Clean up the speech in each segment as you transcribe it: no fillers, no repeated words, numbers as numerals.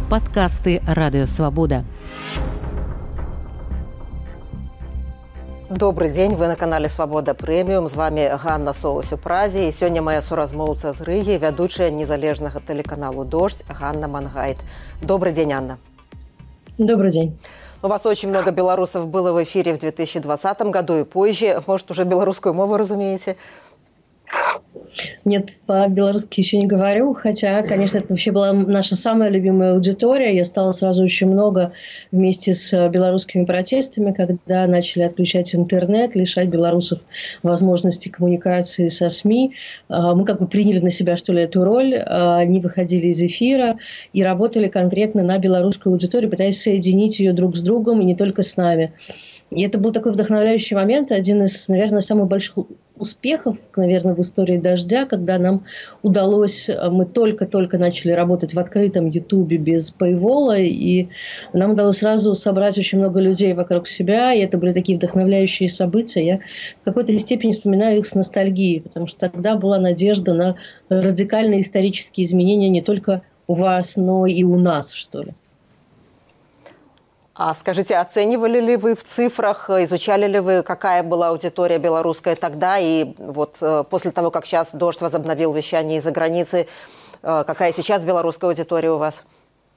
Падкасты радыёвабода. Добрый день, вы на канале «Свабода Прэміум». З вами Ганна Соус у Празе. І сёння моя суразмоўца з Рыгі, вядучая незалежнага тэлеканалу «Дождь» Ганна Мангайт. Добрый день, Анна. Добрый день. У вас очень много белорусов было в эфире в 2020 году и позже. Может, уже белорусскую мову разумеете? Нет, по-белорусски еще не говорю, хотя, конечно, это вообще была наша самая любимая аудитория. Я стала сразу очень много вместе с белорусскими протестами, когда начали отключать интернет, лишать белорусов возможности коммуникации со СМИ. Мы как бы приняли на себя, что ли, эту роль, не выходили из эфира и работали конкретно на белорусскую аудиторию, пытаясь соединить ее друг с другом и не только с нами. И это был такой вдохновляющий момент, один из, наверное, самых больших успехов, наверное, в истории «Дождя», когда нам удалось, мы только-только начали работать в открытом Ютубе без пейвола, и нам удалось сразу собрать очень много людей вокруг себя, и это были такие вдохновляющие события. Я в какой-то степени вспоминаю их с ностальгией, потому что тогда была надежда на радикальные исторические изменения не только у вас, но и у нас, что ли. А скажите, оценивали ли вы в цифрах, изучали ли вы, какая была аудитория белорусская тогда, и вот после того, как сейчас «Дождь» возобновил вещание из-за границы, какая сейчас белорусская аудитория у вас?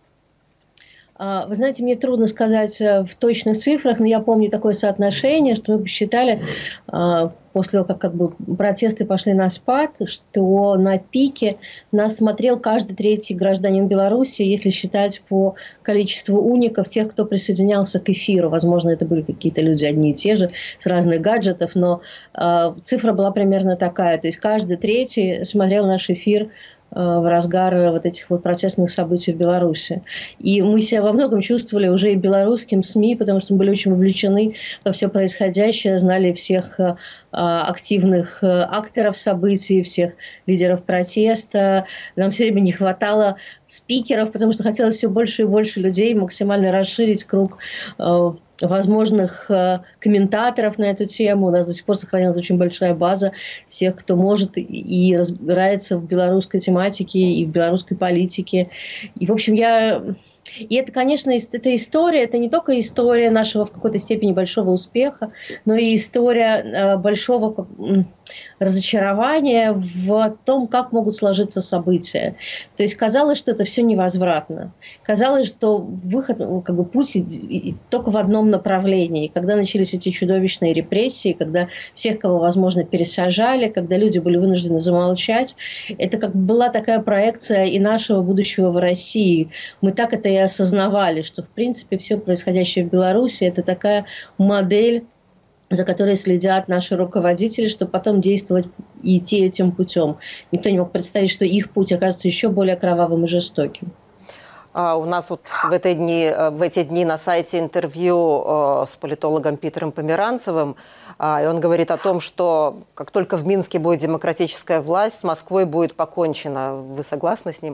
Вы знаете, мне трудно сказать в точных цифрах, но я помню такое соотношение, что мы посчитали, после того, как протесты пошли на спад, что на пике нас смотрел каждый третий гражданин Беларуси, если считать по количеству уников, тех, кто присоединялся к эфиру. Возможно, это были какие-то люди одни и те же, с разных гаджетов, но цифра была примерно такая. То есть каждый третий смотрел наш эфир в разгар вот этих вот протестных событий в Беларуси. И мы себя во многом чувствовали уже и белорусским СМИ, потому что мы были очень вовлечены во все происходящее, знали всех активных акторов событий, всех лидеров протеста. Нам все время не хватало спикеров, потому что хотелось все больше и больше людей, максимально расширить круг возможных комментаторов на эту тему. У нас до сих пор сохранилась очень большая база всех, кто может и разбирается в белорусской тематике и в белорусской политике. И, в общем, И это, конечно, эта история, это не только история нашего в какой-то степени большого успеха, но и история большого разочарования в том, как могут сложиться события. То есть казалось, что это все невозвратно. Казалось, что выход, путь только в одном направлении. Когда начались эти чудовищные репрессии, когда всех, кого возможно, пересажали, когда люди были вынуждены замолчать, это как была такая проекция и нашего будущего в России. Мы так это и осознавали, что, в принципе, все происходящее в Беларуси – это такая модель, за которой следят наши руководители, чтобы потом действовать и идти этим путем. Никто не мог представить, что их путь окажется еще более кровавым и жестоким. У нас вот в эти дни на сайте интервью с политологом Питером Померанцевым, и он говорит о том, что как только в Минске будет демократическая власть, с Москвой будет покончено. Вы согласны с ним?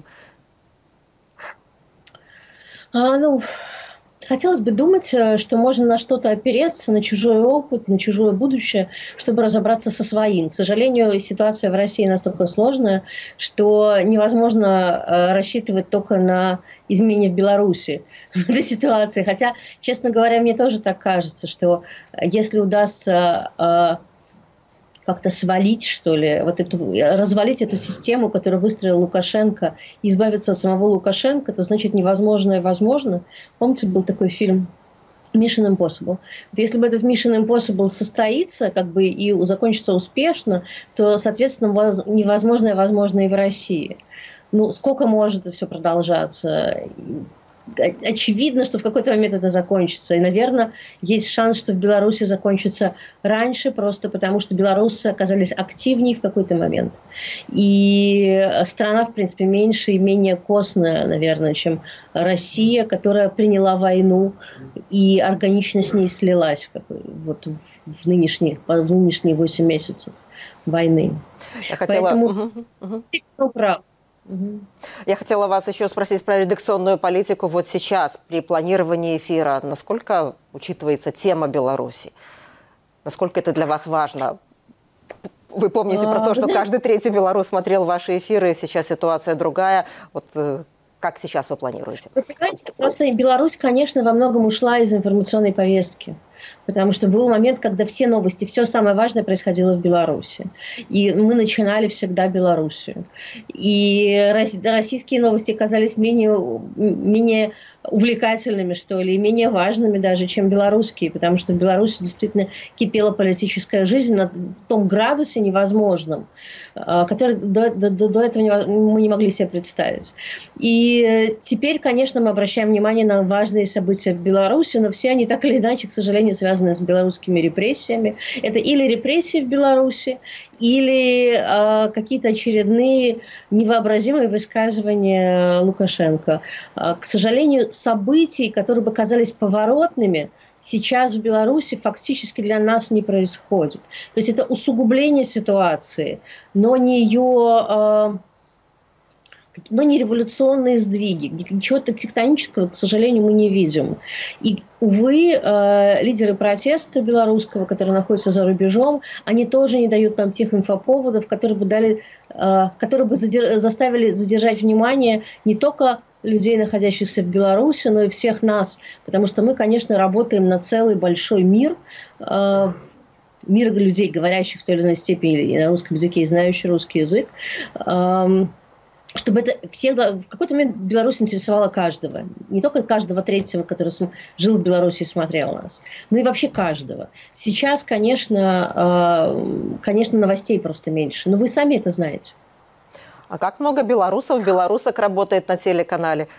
Хотелось бы думать, что можно на что-то опереться, на чужой опыт, на чужое будущее, чтобы разобраться со своим. К сожалению, ситуация в России настолько сложная, что невозможно рассчитывать только на изменения в Беларуси в этой ситуации. Хотя, честно говоря, мне тоже так кажется, что если удастся как-то свалить, что ли, развалить эту систему, которую выстроил Лукашенко, и избавиться от самого Лукашенко, то значит невозможное возможно. Помните, был такой фильм Mission Impossible. Если бы этот Mission Impossible состоится, и закончится успешно, то, соответственно, невозможное возможно и в России. Сколько может это все продолжаться? Очевидно, что в какой-то момент это закончится. И, наверное, есть шанс, что в Беларуси закончится раньше, просто потому что белорусы оказались активнее в какой-то момент. И страна, в принципе, меньше и менее костная, наверное, чем Россия, которая приняла войну и органично с ней слилась в нынешние 8 месяцев войны. Поэтому прав. Я хотела вас еще спросить про редакционную политику вот сейчас, при планировании эфира. Насколько учитывается тема Беларуси? Насколько это для вас важно? Вы помните про то, что каждый третий белорус смотрел ваши эфиры, сейчас ситуация другая. Как сейчас вы планируете? Вы понимаете, просто Беларусь, конечно, во многом ушла из информационной повестки. Потому что был момент, когда все новости, все самое важное происходило в Беларуси. И мы начинали всегда Белоруссию. И российские новости казались менее увлекательными, что ли, и менее важными даже, чем белорусские. Потому что в Беларуси действительно кипела политическая жизнь на том градусе невозможном, который до этого мы не могли себе представить. И теперь, конечно, мы обращаем внимание на важные события в Беларуси, но все они так или иначе, к сожалению, связаны с белорусскими репрессиями. Это или репрессии в Беларуси, или какие-то очередные невообразимые высказывания Лукашенко. К сожалению, событий, которые бы казались поворотными, сейчас в Беларуси фактически для нас не происходит. То есть это усугубление ситуации, но не ее... но не революционные сдвиги. Ничего-то тектонического, к сожалению, мы не видим. И, увы, лидеры протеста белорусского, которые находятся за рубежом, они тоже не дают нам тех инфоповодов, которые бы заставили задержать внимание не только людей, находящихся в Беларуси, но и всех нас. Потому что мы, конечно, работаем на целый большой мир, мир людей, говорящих в той или иной степени на русском языке и знающих русский язык, чтобы это всех, в какой-то момент Беларусь интересовала каждого. Не только каждого третьего, который жил в Беларуси и смотрел нас, но и вообще каждого. Сейчас, конечно, новостей просто меньше. Но вы сами это знаете. А как много белорусок работает на телеканале?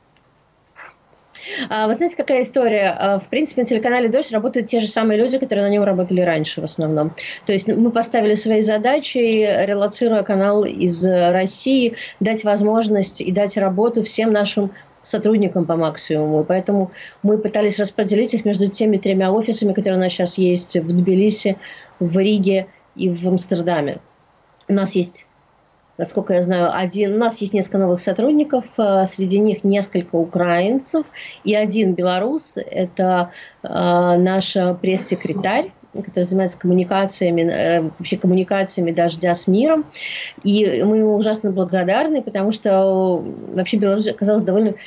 Вы знаете, какая история? В принципе, на телеканале «Дождь» работают те же самые люди, которые на нем работали раньше в основном. То есть мы поставили свои задачи, релоцируя канал из России, дать возможность и дать работу всем нашим сотрудникам по максимуму. Поэтому мы пытались распределить их между теми 3 офисами, которые у нас сейчас есть в Тбилиси, в Риге и в Амстердаме. У нас есть... Насколько я знаю, у нас есть несколько новых сотрудников, среди них несколько украинцев и один белорус. Это наш пресс-секретарь, который занимается коммуникациями «Дождя» с миром. И мы ему ужасно благодарны, потому что вообще Беларусь оказалась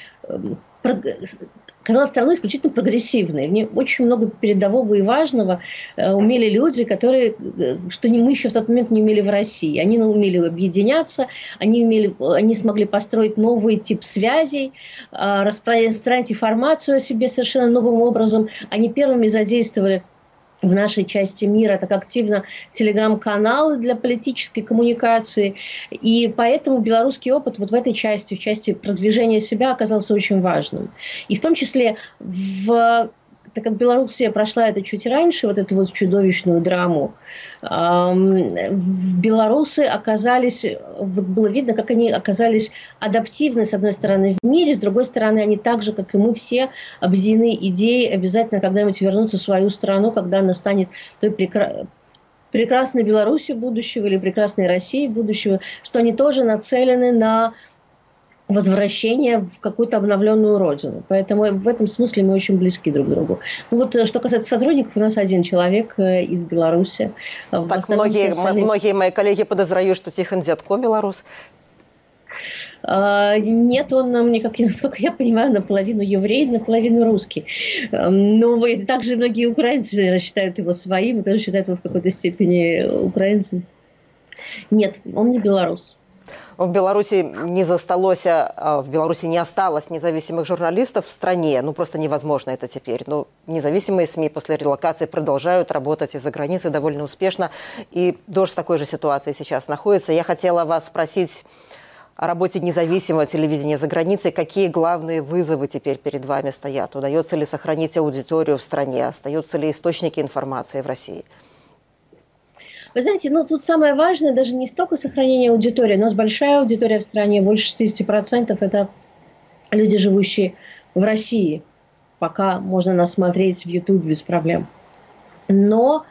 казалась страной исключительно прогрессивной. В ней очень много передового и важного умели люди, что мы еще в тот момент не умели в России. Они умели объединяться, они смогли построить новый тип связей, распространять информацию о себе совершенно новым образом. Они первыми задействовали в нашей части мира так активно телеграм-каналы для политической коммуникации. И поэтому белорусский опыт вот в этой части, в части продвижения себя, оказался очень важным. И в том числе, так как Белоруссия прошла это чуть раньше, вот эту вот чудовищную драму, белорусы оказались, вот было видно, как они оказались адаптивны, с одной стороны, в мире, с другой стороны, они так же, как и мы все, объединены идеей обязательно когда-нибудь вернуться в свою страну, когда она станет той прекрасной Беларусью будущего или прекрасной Россией будущего, что они тоже нацелены на возвращение в какую-то обновленную родину. Поэтому в этом смысле мы очень близки друг к другу. Ну вот, что касается сотрудников, у нас один человек из Беларуси. Так многие мои коллеги подозревают, что Тихон Дядко белорус. Нет, он, насколько я понимаю, наполовину еврей, наполовину русский. Но также многие украинцы считают его своим, и тоже считают его в какой-то степени украинцем. Нет, он не белорус. В Беларуси не осталось независимых журналистов в стране. Просто невозможно это теперь. Но независимые СМИ после релокации продолжают работать из-за границы довольно успешно. И «Дождь» в такой же ситуации сейчас находится. Я хотела вас спросить о работе независимого телевидения за границей. Какие главные вызовы теперь перед вами стоят? Удается ли сохранить аудиторию в стране? Остаются ли источники информации в России? Вы знаете, тут самое важное даже не столько сохранение аудитории. У нас большая аудитория в стране, больше 60% это люди, живущие в России. Пока можно нас смотреть в YouTube без проблем. Но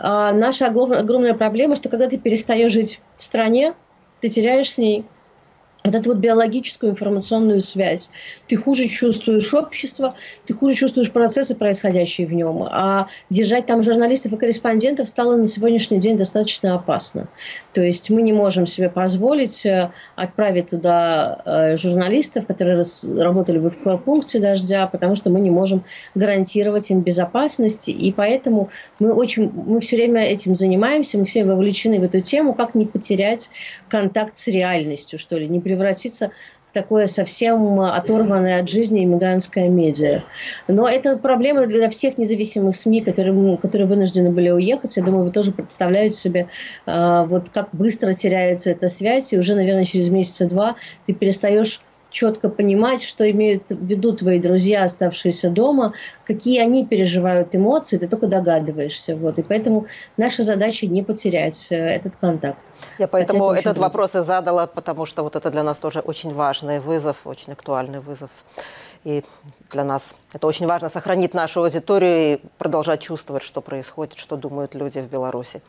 наша огромная проблема, что когда ты перестаешь жить в стране, ты теряешь с ней вот эту вот биологическую информационную связь. Ты хуже чувствуешь общество, ты хуже чувствуешь процессы, происходящие в нем. А держать там журналистов и корреспондентов стало на сегодняшний день достаточно опасно. То есть мы не можем себе позволить отправить туда журналистов, которые работали бы в корпункте «Дождя», потому что мы не можем гарантировать им безопасность. И поэтому мы все время этим занимаемся, мы все вовлечены в эту тему, как не потерять контакт с реальностью, что ли, не превратиться в такое совсем оторванное от жизни иммигрантское медиа. Но это проблема для всех независимых СМИ, которые вынуждены были уехать. Я думаю, вы тоже представляете себе, вот как быстро теряется эта связь, и уже, наверное, через месяца-два ты перестаешь четко понимать, что имеют в виду твои друзья, оставшиеся дома, какие они переживают эмоции, ты только догадываешься. Вот. И поэтому наша задача не потерять этот контакт. Я поэтому этот вопрос и задала, потому что вот это для нас тоже очень важный вызов, очень актуальный вызов. И для нас это очень важно — сохранить нашу аудиторию и продолжать чувствовать, что происходит, что думают люди в Беларуси.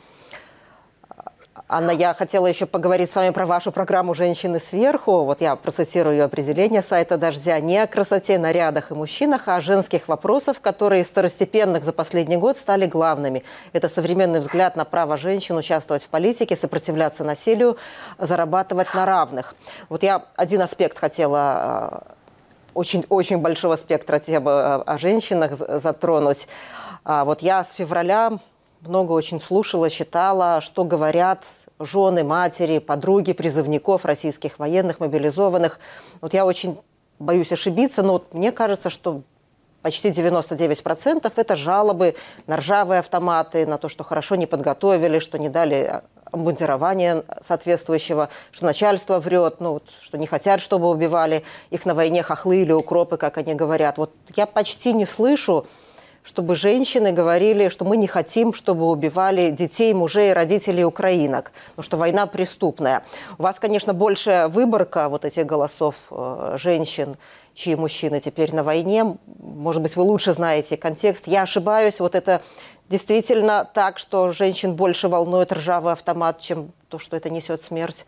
Анна, я хотела еще поговорить с вами про вашу программу «Женщины сверху». Вот я процитирую ее определение сайта «Дождя». Не о красоте, нарядах и мужчинах, а о женских вопросах, которые из второстепенных за последний год стали главными. Это современный взгляд на право женщин участвовать в политике, сопротивляться насилию, зарабатывать на равных. Вот я один аспект хотела, очень большого спектра темы о женщинах затронуть. Вот я с февраля много очень слушала, читала, что говорят жены, матери, подруги призывников, российских военных, мобилизованных. Вот я очень боюсь ошибиться, но вот мне кажется, что почти 99% это жалобы на ржавые автоматы, на то, что хорошо не подготовили, что не дали обмундирования соответствующего, что начальство врет, что не хотят, чтобы убивали их на войне хохлы или укропы, как они говорят. Вот я почти не слышу, чтобы женщины говорили, что мы не хотим, чтобы убивали детей, мужей, родителей украинок, что война преступная. У вас, конечно, большая выборка вот этих голосов женщин, чьи мужчины теперь на войне. Может быть, вы лучше знаете контекст. Я ошибаюсь, вот это действительно так, что женщин больше волнует ржавый автомат, чем то, что это несет смерть?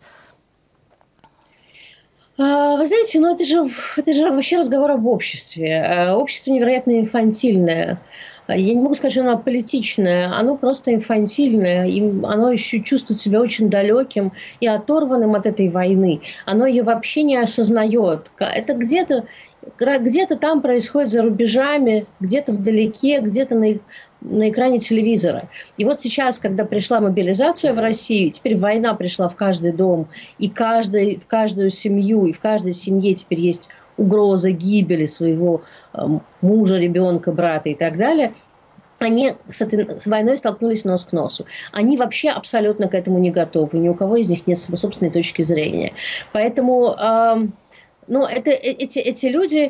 Вы знаете, это же вообще разговор об обществе. Общество невероятно инфантильное. Я не могу сказать, что оно аполитичное, оно просто инфантильное, и оно еще чувствует себя очень далеким и оторванным от этой войны. Оно ее вообще не осознает. Это где-то там происходит за рубежами, где-то вдалеке, где-то на экране телевизора. И вот сейчас, когда пришла мобилизация в Россию, теперь война пришла в каждый дом, и в каждую семью, и в каждой семье теперь есть угроза гибели своего мужа, ребенка, брата и так далее, они с войной столкнулись нос к носу. Они вообще абсолютно к этому не готовы. Ни у кого из них нет собственной точки зрения. Поэтому эти люди,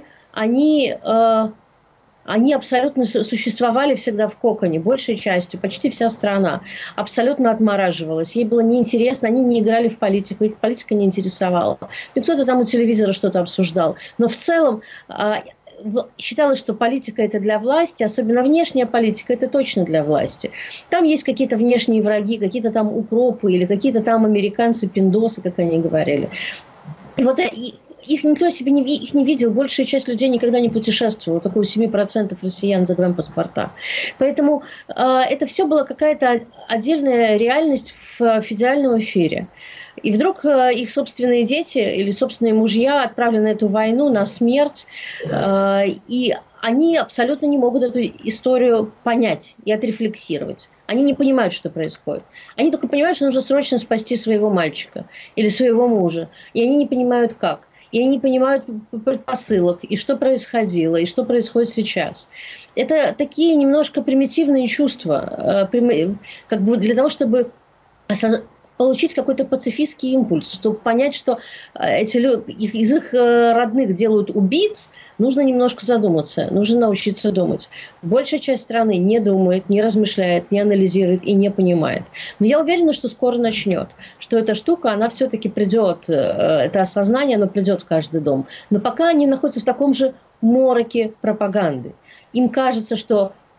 они абсолютно существовали всегда в коконе, большей частью, почти вся страна абсолютно отмораживалась. Ей было неинтересно, они не играли в политику, их политика не интересовала. Ну, кто-то там у телевизора что-то обсуждал. Но в целом считалось, что политика – это для власти, особенно внешняя политика – это точно для власти. Там есть какие-то внешние враги, какие-то там укропы или какие-то там американцы-пиндосы, как они говорили. Их никто их не видел, большая часть людей никогда не путешествовала, только у 7% россиян загранпаспорта. Поэтому это все была какая-то отдельная реальность в федеральном эфире. И вдруг их собственные дети или собственные мужья отправлены на эту войну, на смерть, и они абсолютно не могут эту историю понять и отрефлексировать. Они не понимают, что происходит. Они только понимают, что нужно срочно спасти своего мальчика или своего мужа. И они не понимают, как. И они не понимают предпосылок, и что происходило, и что происходит сейчас. Это такие немножко примитивные чувства, как бы для того, чтобы получить какой-то пацифистский импульс, чтобы понять, что из их родных делают убийц, нужно немножко задуматься, нужно научиться думать. Большая часть страны не думает, не размышляет, не анализирует и не понимает. Но я уверена, что скоро начнет, что эта штука, она все-таки придет, это осознание, оно придет в каждый дом. Но пока они находятся в таком же мороке пропаганды. Им кажется, что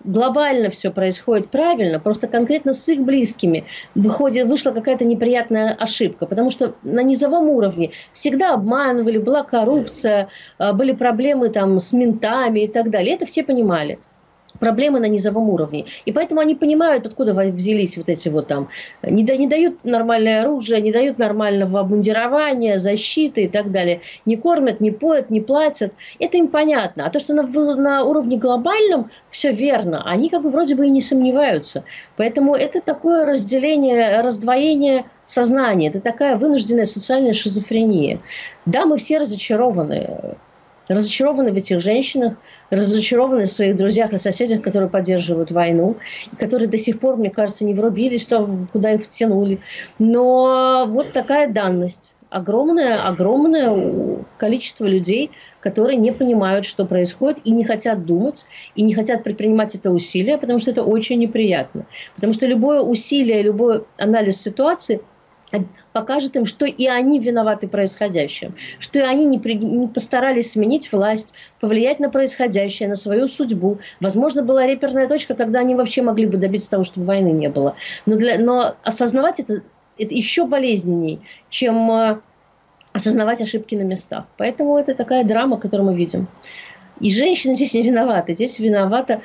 глобально все происходит правильно, просто конкретно с их близкими вышла какая-то неприятная ошибка, потому что на низовом уровне всегда обманывали, была коррупция, были проблемы там с ментами и так далее. Это все понимали. Проблемы на низовом уровне. И поэтому они понимают, откуда взялись вот эти вот там, не дают нормальное оружие, не дают нормального обмундирования, защиты и так далее. Не кормят, не поят, не платят. Это им понятно. А то, что на уровне глобальном все верно, они как бы вроде бы и не сомневаются. Поэтому это такое разделение, раздвоение сознания. Это такая вынужденная социальная шизофрения. Да, мы все разочарованы. Разочарованы в этих женщинах, разочарованы в своих друзьях и соседях, которые поддерживают войну, которые до сих пор, мне кажется, не врубились, куда их втянули. Но вот такая данность. Огромное количество людей, которые не понимают, что происходит, и не хотят думать, и не хотят предпринимать это усилие, потому что это очень неприятно. Потому что любое усилие, любой анализ ситуации покажет им, что и они виноваты в происходящем, что и они не постарались сменить власть, повлиять на происходящее, на свою судьбу. Возможно, была реперная точка, когда они вообще могли бы добиться того, чтобы войны не было. Но осознавать это еще болезненней, чем осознавать ошибки на местах. Поэтому это такая драма, которую мы видим. И женщины здесь не виноваты. Здесь виноваты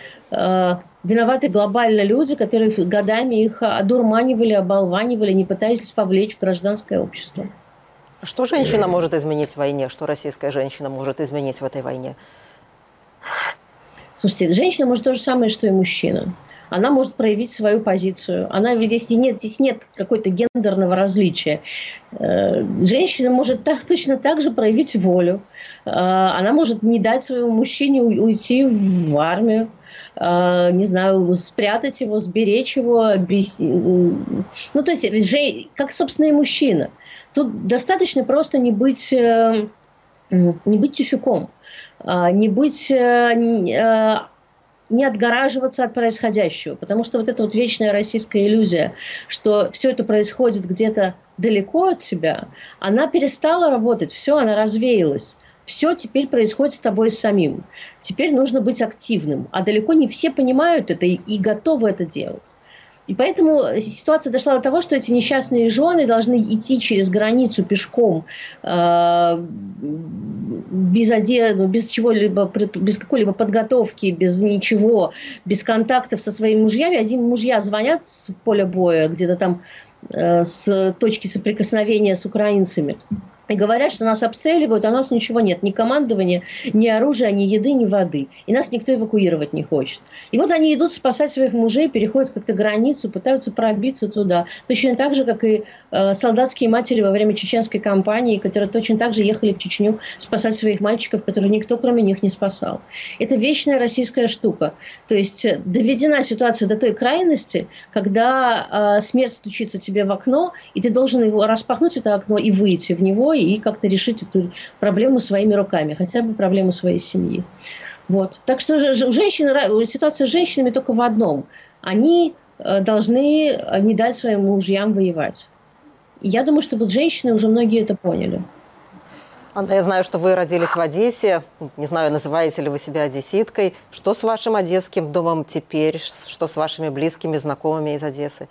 глобально люди, которые годами их одурманивали, оболванивали, не пытаясь вовлечь в гражданское общество. А что женщина может изменить в войне? Что российская женщина может изменить в этой войне? Слушайте, женщина может то же самое, что и мужчина. Она может проявить свою позицию. Здесь нет какой-то гендерного различия. Женщина может точно так же проявить волю. Она может не дать своему мужчине уйти в армию. Не знаю, спрятать его, сберечь его. Ну, то есть, как, собственно, и мужчина. Тут достаточно просто не быть тюфяком, не отгораживаться от происходящего. Потому что вот эта вот вечная российская иллюзия, что все это происходит где-то далеко от себя, она перестала работать, все, она развеялась. Все теперь происходит с тобой самим. Теперь нужно быть активным. А далеко не все понимают это и готовы это делать. И поэтому ситуация дошла до того, что эти несчастные жены должны идти через границу пешком, без одежды, без чего-либо, без какой-либо подготовки, без ничего, без контактов со своими мужьями. Один мужья звонят с поля боя, где-то там с точки соприкосновения с украинцами, и говорят, что нас обстреливают, а у нас ничего нет. Ни командования, ни оружия, ни еды, ни воды. И нас никто эвакуировать не хочет. И вот они идут спасать своих мужей, переходят как-то границу, пытаются пробиться туда. Точно так же, как и солдатские матери во время чеченской кампании, которые точно так же ехали в Чечню спасать своих мальчиков, которых никто кроме них не спасал. Это вечная российская штука. То есть доведена ситуация до той крайности, когда смерть стучится тебе в окно, и ты должен его распахнуть это окно и выйти в него, и как-то решить эту проблему своими руками, хотя бы проблему своей семьи. Вот. Так что ситуация с женщинами только в одном. Они должны не дать своим мужьям воевать. И я думаю, что вот женщины уже многие это поняли. Анна, я знаю, что вы родились в Одессе. Не знаю, называете ли вы себя одесситкой. Что с вашим одесским домом теперь? Что с вашими близкими, знакомыми из Одессы?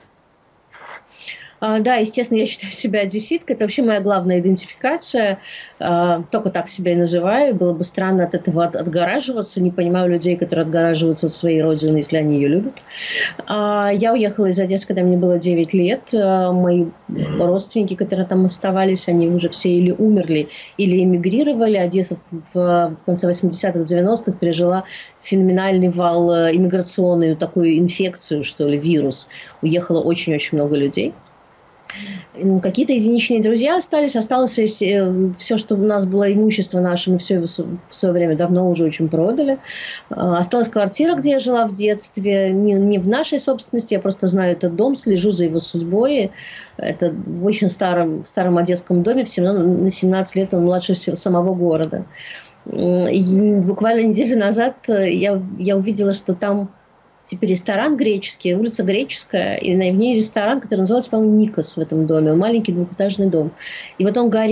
Да, естественно, я считаю себя одесситкой. Это вообще моя главная идентификация. Только так себя и называю. Было бы странно от этого отгораживаться. Не понимаю людей, которые отгораживаются от своей родины, если они ее любят. Я уехала из Одессы, когда мне было 9 лет. Мои родственники, которые там оставались, они уже все или умерли, или эмигрировали. Одесса в конце 80-х, 90-х пережила феноменальный вал иммиграционный, такую инфекцию, что ли, вирус. Уехало очень-очень много людей. Какие-то единичные друзья осталось все, что у нас было имущество наше, мы все в свое время давно уже очень продали. Осталась квартира, где я жила в детстве, не в нашей собственности, я просто знаю этот дом, слежу за его судьбой. Это в очень старом одесском доме, на 17 лет он младше самого города. И буквально неделю назад я увидела, что там теперь ресторан греческий, улица Греческая, и в ней ресторан, который называется, по-моему, Никос в этом доме, маленький двухэтажный дом. И вот он горел.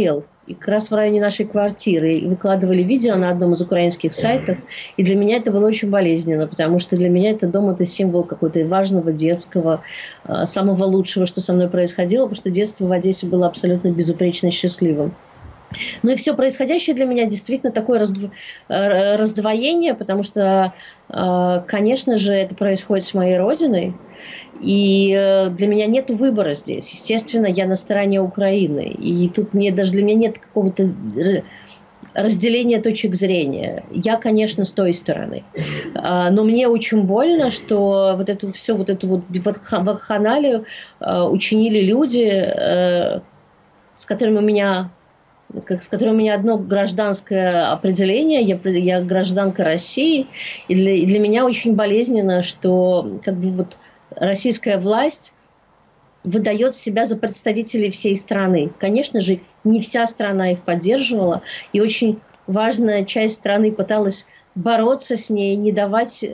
и как раз в районе нашей квартиры, и выкладывали видео на одном из украинских сайтов. И для меня это было очень болезненно, потому что для меня это дом – это символ какого-то важного, детского, самого лучшего, что со мной происходило, потому что детство в Одессе было абсолютно безупречно счастливым. Ну и все происходящее для меня действительно такое раздвоение, потому что, конечно же, это происходит с моей родиной, и для меня нет выбора здесь. Естественно, я на стороне Украины, и тут даже для меня нет какого-то разделения точек зрения. Я, конечно, с той стороны. Но мне очень больно, что вот эту вакханалию учинили люди, с которыми у меня одно гражданское определение, я гражданка России, и для меня очень болезненно, что как бы вот российская власть выдает себя за представителей всей страны. Конечно же, не вся страна их поддерживала, и очень важная часть страны пыталась бороться с ней, не давать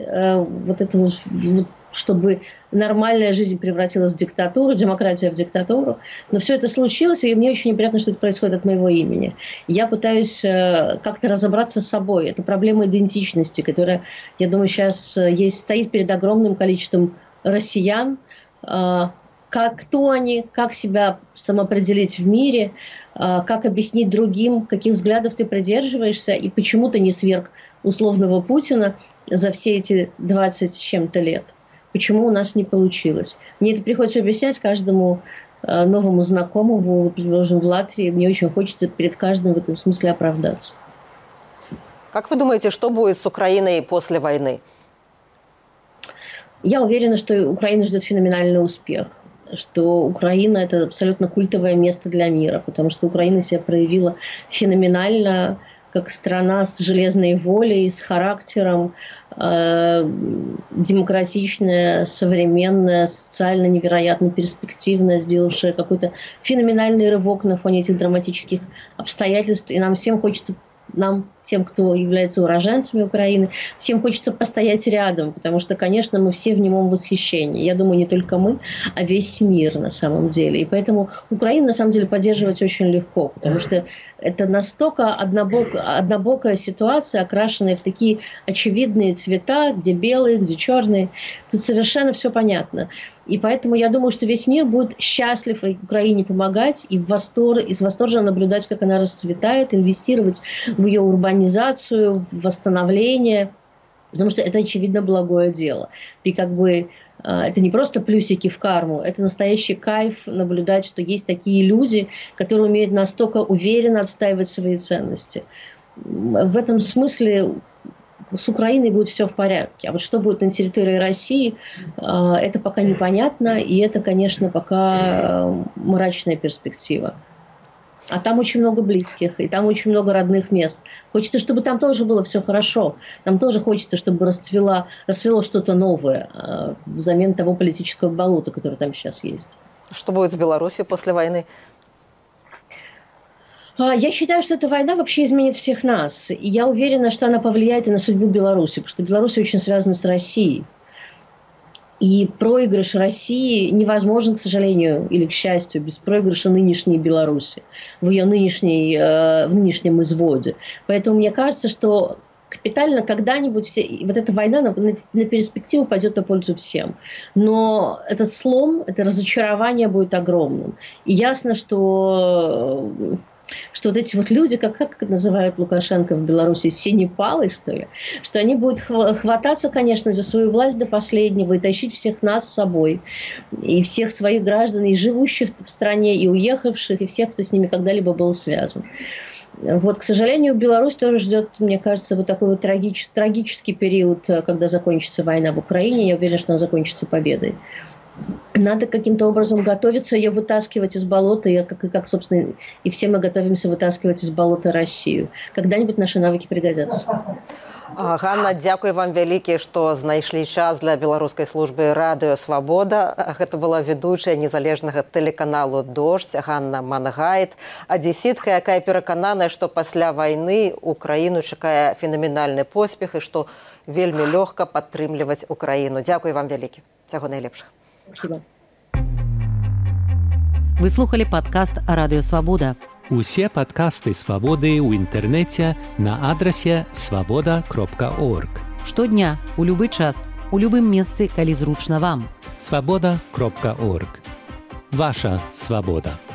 чтобы нормальная жизнь превратилась в диктатуру, демократия в диктатуру. Но все это случилось, и мне очень неприятно, что это происходит от моего имени. Я пытаюсь как-то разобраться с собой. Это проблема идентичности, которая, я думаю, сейчас стоит перед огромным количеством россиян. Кто они, как себя самоопределить в мире, как объяснить другим, каких взглядов ты придерживаешься, и почему ты не сверг условного Путина за все эти 20 с чем-то лет. Почему у нас не получилось? Мне это приходится объяснять каждому новому знакомому, предположим, в Латвии. Мне очень хочется перед каждым в этом смысле оправдаться. Как вы думаете, что будет с Украиной после войны? Я уверена, что Украину ждет феноменальный успех. Что Украина – это абсолютно культовое место для мира, потому что Украина себя проявила феноменально, как страна с железной волей, с характером, демократичная, современная, социально невероятно перспективная, сделавшая какой-то феноменальный рывок на фоне этих драматических обстоятельств. И нам всем хочется, тем, кто является уроженцами Украины, всем хочется постоять рядом, потому что, конечно, мы все в немом восхищении. Я думаю, не только мы, а весь мир на самом деле. И поэтому Украину, на самом деле, поддерживать очень легко, потому что это настолько однобокая ситуация, окрашенная в такие очевидные цвета, где белые, где черные. Тут совершенно все понятно. И поэтому я думаю, что весь мир будет счастлив Украине помогать и восторженно наблюдать, как она расцветает, инвестировать в ее урбанизацию, в восстановление, потому что это, очевидно, благое дело. И как бы это не просто плюсики в карму, это настоящий кайф наблюдать, что есть такие люди, которые умеют настолько уверенно отстаивать свои ценности. В этом смысле с Украиной будет все в порядке. А вот что будет на территории России, это пока непонятно, и это, конечно, пока мрачная перспектива. А там очень много близких, и там очень много родных мест. Хочется, чтобы там тоже было все хорошо. Там тоже хочется, чтобы расцвело что-то новое взамен того политического болота, которое там сейчас есть. Что будет с Беларусью после войны? Я считаю, что эта война вообще изменит всех нас. И я уверена, что она повлияет и на судьбу Беларуси, потому что Беларусь очень связана с Россией. И проигрыш России невозможен, к сожалению, или к счастью, без проигрыша нынешней Беларуси, в ее нынешнем изводе. Поэтому мне кажется, что капитально когда-нибудь вот эта война на перспективу пойдет на пользу всем. Но этот слом, это разочарование будет огромным. И ясно, что вот эти вот люди, как называют Лукашенко в Беларуси, синепалы, что ли, что они будут хвататься, конечно, за свою власть до последнего и тащить всех нас с собой, и всех своих граждан, и живущих в стране, и уехавших, и всех, кто с ними когда-либо был связан. Вот, к сожалению, Беларусь тоже ждет, мне кажется, вот такой вот трагический период, когда закончится война в Украине. Я уверена, что она закончится победой. Надо каким-то образом готовиться, ее вытаскивать из болота, как, собственно, и все мы готовимся вытаскивать из болота Россию. Когда-нибудь наши навыки пригодятся. Ганна, дзякуй вам вялікі, што знайшлі час для беларускай службы радыё Свабода. Гэта была ведучая незалежнага тэлеканалу «Дождь» Ганна Мангайт, адзесітка, якая перакананая, што пасля вайны Украіну чакае фенаменальны поспех і што вельмі лёгка падтрымліваць Украіну. Дзякуй вам вялікі. Всяго найлепшага. Спасибо. Вы слухали падкаст «Радыё Свабода». Усе падкасты «Свабоды» ў інтэрнэце на адрасе свабода.орг. Штодня, у любы час, у любым месцы, калі зручна вам. Свабода.орг. Ваша свабода.